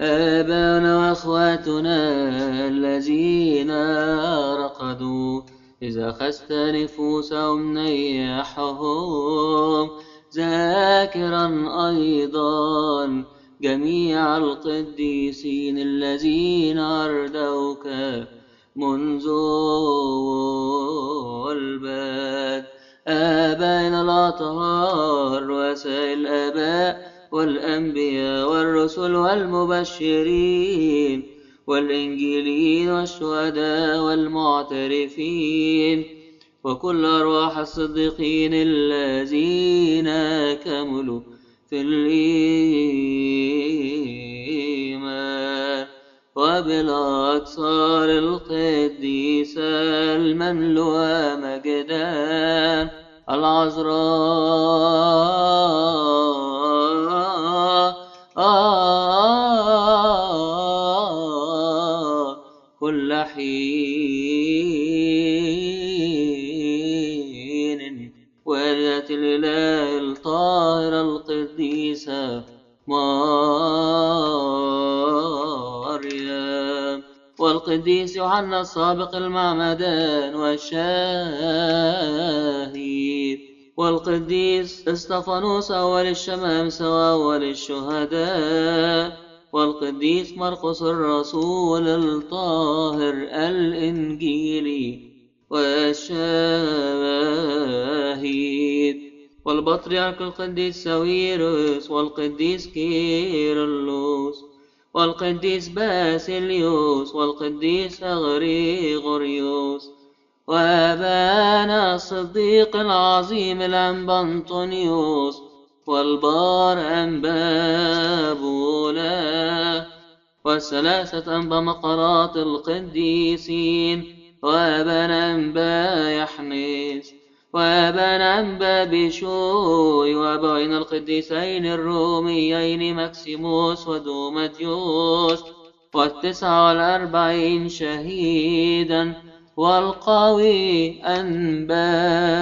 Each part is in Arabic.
آباؤنا وأخواتنا الذين رقدوا، إذا أخذت نفوسهم نيحهم، ذاكرا أيضا جميع القديسين الذين أردوك منذ البدء، آبائنا الأطهار وسائر الآباء والأنبياء والرسل والمبشرين والإنجيليين والشهداء والمعترفين وكل أرواح الصديقين الذين كملوا في الإيمان، وبالأقصار القديسة المملوءة مجدا العذراء كل حين، والدة الإله الطاهرة القديسة مريم، والقديس يوحنا السابق المعمدان والشاهد، والقديس اسطفانوس أول الشمامسة وأول الشهداء، والقديس مرقس الرسول الطاهر الإنجيلي والشاهد، والبطريرك القديس ساويرس، والقديس كيرلس، والقديس باسيليوس، والقديس غريغوريوس، وأبانا الصديق العظيم الأنبا أنطونيوس، والبار أنبا بولا، والثلاثة أنبا مقرات القديسين، وأبانا أنبا يحنس، وأبانا أنبا بشوي، وأبوين القديسين الروميين مكسيموس ودوماتيوس، و49 شهيدا، والقوي أنبا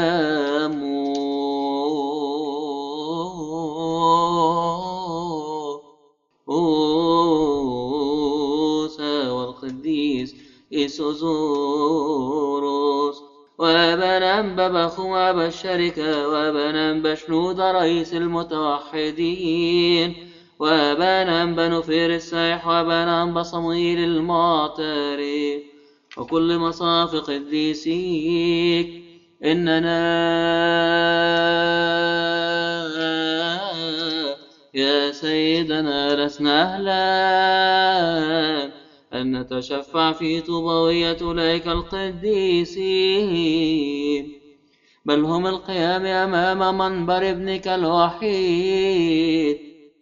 موسى، والقديس إيسوزوروس، وأبانا أنبا بخو أبا الشركة، وأبانا أنبا شنود رئيس المتوحدين، وأبانا أنبا نفير السايح، وأبانا أنبا صموئيل المعترف، وكل مصاف قديسيك، إننا يا سيدنا لسنا أهلا أن نتشفع في طوبوية أولئك القديسين، بل هم القيام أمام منبر ابنك الوحيد،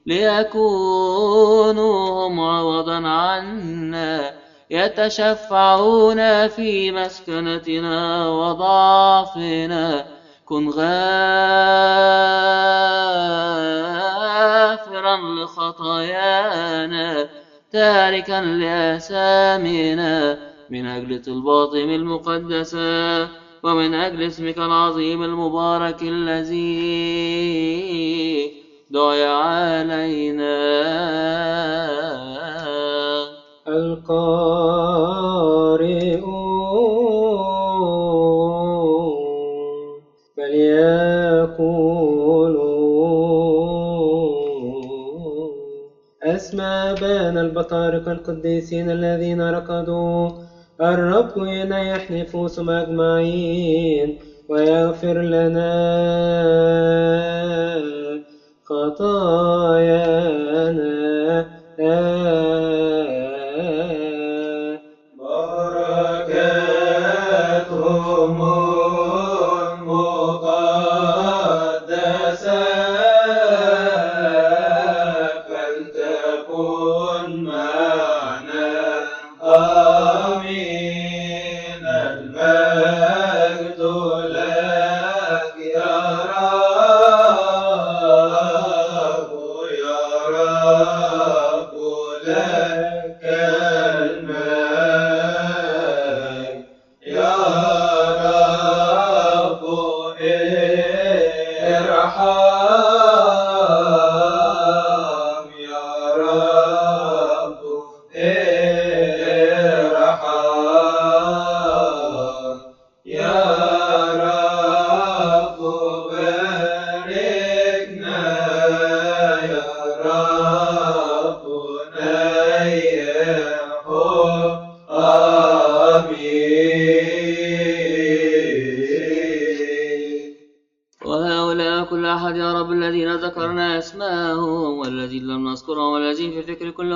ليكونوا هم عوضا عنا، يتشفعون في مسكنتنا وضعفنا. كن غافرا لخطايانا، تاركا لآثامنا، من أجل طلباتهم المقدسة، ومن أجل اسمك العظيم المبارك الذي دعي علينا. القارئون فليقولوا أسمى بان البطارق القديسين الذين ركضوا. الرب ينيح نفوسهم أجمعين ويغفر لنا خطايانا. بركاتهم المقدسة فلتكن معنا آمين. المجد لك يا رب، يا رب لك المجد، يا رب ارحم، يا رب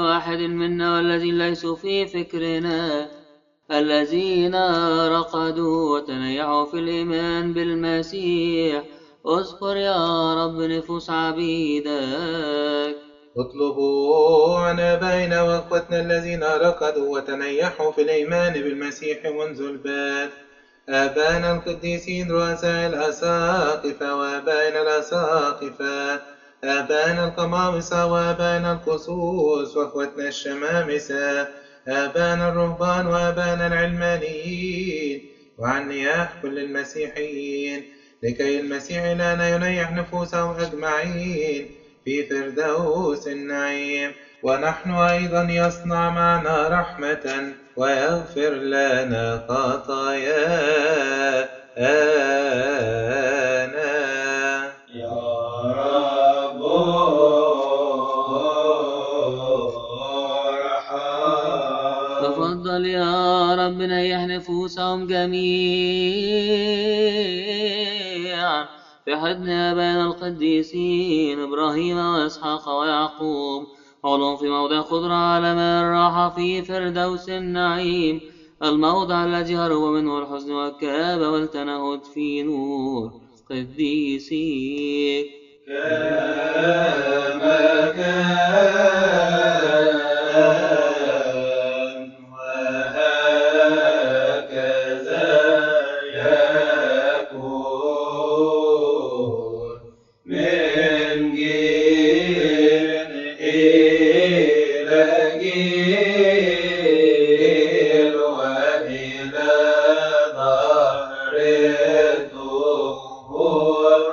واحد منا والذين ليسوا في فكرنا الذين رقدوا وتنيعوا في الإيمان بالمسيح. اذكر يا رب نفوس عبيدك. اطلبوا عن آبائنا وأخوتنا الذين رقدوا وتنيحوا في الإيمان بالمسيح منذ البدء، آبائنا القديسين رؤساء الأساقفة وآبائنا الأساقفة، آبائنا القمامسة وآبائنا القصوص وأخوتنا الشمامسة، آبائنا الرهبان وآبائنا العلمانيين، وعن نياح كل المسيحيين، لكي المسيح لنا ينيح نفوسهم أجمعين في فردوس النعيم. ونحن أيضا يصنع معنا رحمة ويغفر لنا خطايانا. يا رب ارحم. تفضل يا رب نيح نفوسهم جميعا في حضن آبائنا القديسين إبراهيم وإسحاق ويعقوب، حولهم في موضع خضرة على ماء الراحة في فردوس النعيم، الموضع الذي هرب منه الحزن والكآبة والتنهد في نور قديسيك. كما كان وهكذا يكون من جيل إلى جيل وإلى ظهر الدهور.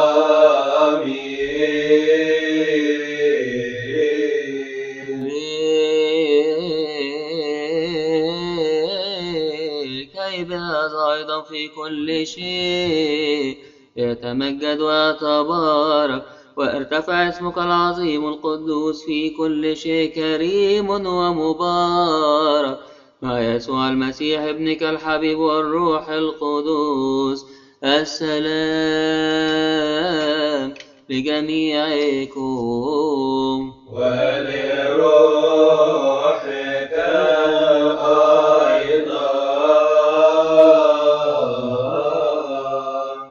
كي بهذا أيضا في كل شيء يتمجد ويتبارك وارتفع اسمك العظيم القدوس في كل شيء كريم ومبارك مع يسوع المسيح ابنك الحبيب والروح القدوس. السلام لجميعكم ولروح